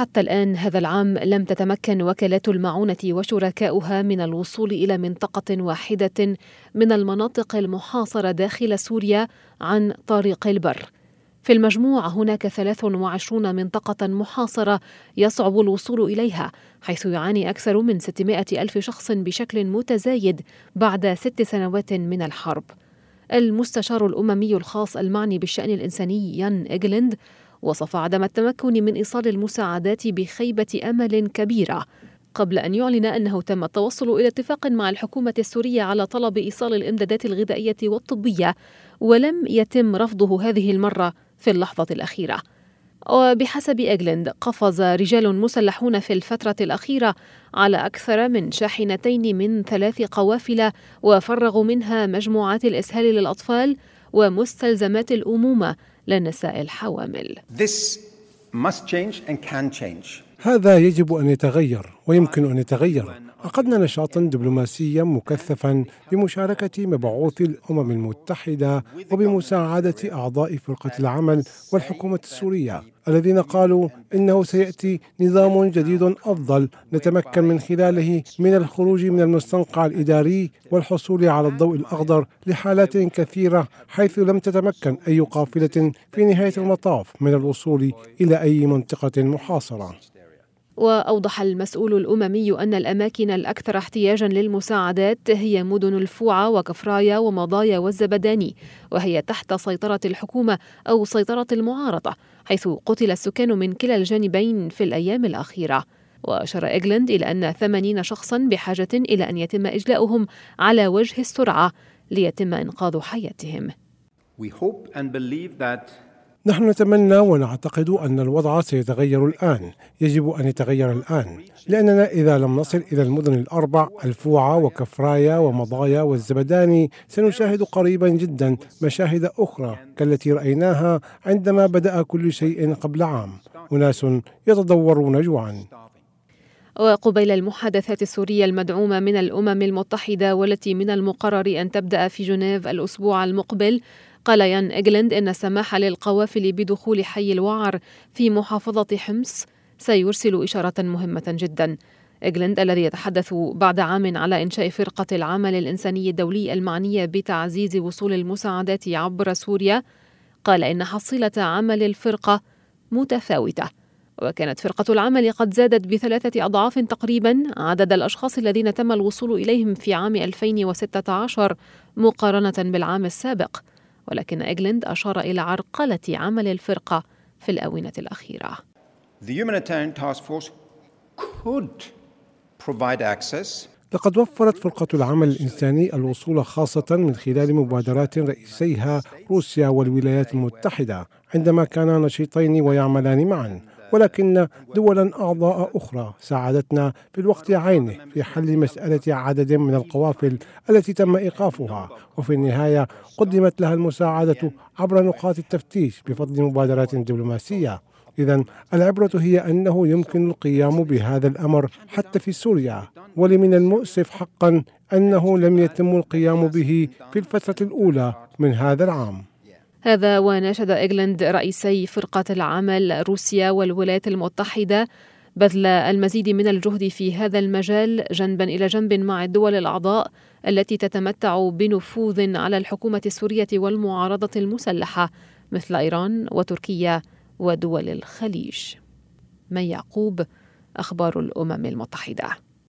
حتى الآن هذا العام لم تتمكن وكالات المعونة وشركاؤها من الوصول إلى منطقة واحدة من المناطق المحاصرة داخل سوريا عن طريق البر. في المجموع هناك 23 منطقة محاصرة يصعب الوصول إليها، حيث يعاني أكثر من 600 ألف شخص بشكل متزايد بعد 6 سنوات من الحرب. المستشار الأممي الخاص المعني بالشأن الإنساني يان إغلند وصف عدم التمكن من إيصال المساعدات بخيبة أمل كبيرة، قبل أن يعلن أنه تم التوصل إلى اتفاق مع الحكومة السورية على طلب إيصال الإمدادات الغذائية والطبية، ولم يتم رفضه هذه المرة في اللحظة الأخيرة. وبحسب إغلند قفز رجال مسلحون في الفترة الأخيرة على أكثر من شاحنتين من 3 قوافل وفرغوا منها مجموعات الإسهال للأطفال ومستلزمات الأمومة للنساء الحوامل. This must change and can change. هذا يجب أن يتغير ويمكن أن يتغير. عقدنا نشاطا دبلوماسيا مكثفا بمشاركة مبعوث الأمم المتحدة وبمساعدة أعضاء فرقة العمل والحكومة السورية الذين قالوا إنه سيأتي نظام جديد أفضل نتمكن من خلاله من الخروج من المستنقع الإداري والحصول على الضوء الأخضر لحالات كثيرة حيث لم تتمكن أي قافلة في نهاية المطاف من الوصول إلى أي منطقة محاصرة. وأوضح المسؤول الأممي أن الأماكن الأكثر احتياجاً للمساعدات هي مدن الفوعة وكفرايا ومضايا والزبداني، وهي تحت سيطرة الحكومة أو سيطرة المعارضة، حيث قتل السكان من كلا الجانبين في الأيام الأخيرة. وأشار إغلند إلى أن 80 شخصاً بحاجة إلى أن يتم إجلاؤهم على وجه السرعة ليتم إنقاذ حياتهم. نحن نتمنى ونعتقد أن الوضع سيتغير الآن، يجب أن يتغير الآن، لأننا إذا لم نصل إلى المدن ال4 الفوعة وكفرايا ومضايا والزبداني سنشاهد قريبا جدا مشاهد أخرى كالتي رأيناها عندما بدأ كل شيء قبل عام، أناس يتضورون جوعا. وقبيل المحادثات السورية المدعومة من الأمم المتحدة والتي من المقرر أن تبدأ في جنيف الأسبوع المقبل، قال يان إغلند إن السماح للقوافل بدخول حي الوعر في محافظة حمص سيرسل إشارة مهمة جدا. إغلند الذي يتحدث بعد عام على إنشاء فرقة العمل الإنساني الدولي المعنية بتعزيز وصول المساعدات عبر سوريا، قال إن حصيلة عمل الفرقة متفاوتة، وكانت فرقة العمل قد زادت ب3 أضعاف تقريبا عدد الأشخاص الذين تم الوصول إليهم في عام 2016 مقارنة بالعام السابق، ولكن إغلند أشار إلى عرقلة عمل الفرقة في الآونة الأخيرة. لقد وفرت فرقة العمل الإنساني الوصول خاصة من خلال مبادرات رئيسيها روسيا والولايات المتحدة عندما كانا نشيطين ويعملان معا، ولكن دولا أعضاء أخرى ساعدتنا في الوقت عينه في حل مسألة عدد من القوافل التي تم إيقافها، وفي النهاية قدمت لها المساعدة عبر نقاط التفتيش بفضل مبادرات دبلوماسية. إذن العبرة هي أنه يمكن القيام بهذا الأمر حتى في سوريا، ولمن المؤسف حقا أنه لم يتم القيام به في الفترة الأولى من هذا العام. هذا وناشد إغلند رئيسي فرقة العمل روسيا والولايات المتحدة بذل المزيد من الجهد في هذا المجال جنبا إلى جنب مع الدول الأعضاء التي تتمتع بنفوذ على الحكومة السورية والمعارضة المسلحة مثل إيران وتركيا ودول الخليج. مي يعقوب، أخبار الأمم المتحدة.